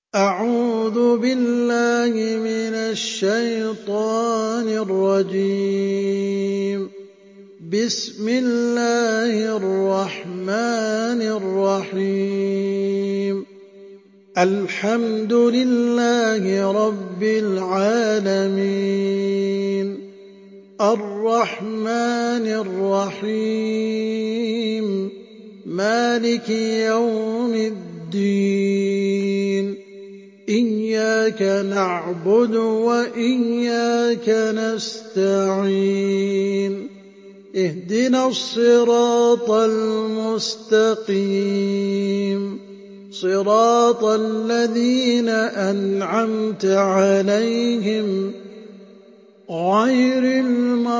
أعوذ بالله من الشيطان الرجيم. بسم الله الرحمن الرحيم. الحمد لله رب العالمين. الرحمن الرحيم. مالك يوم الدين. إياك نعبد وإياك نستعين. اهدنا الصراط المستقيم. صراط الذين أنعمت عليهم غير المغضوب عليهم ولا الضالين.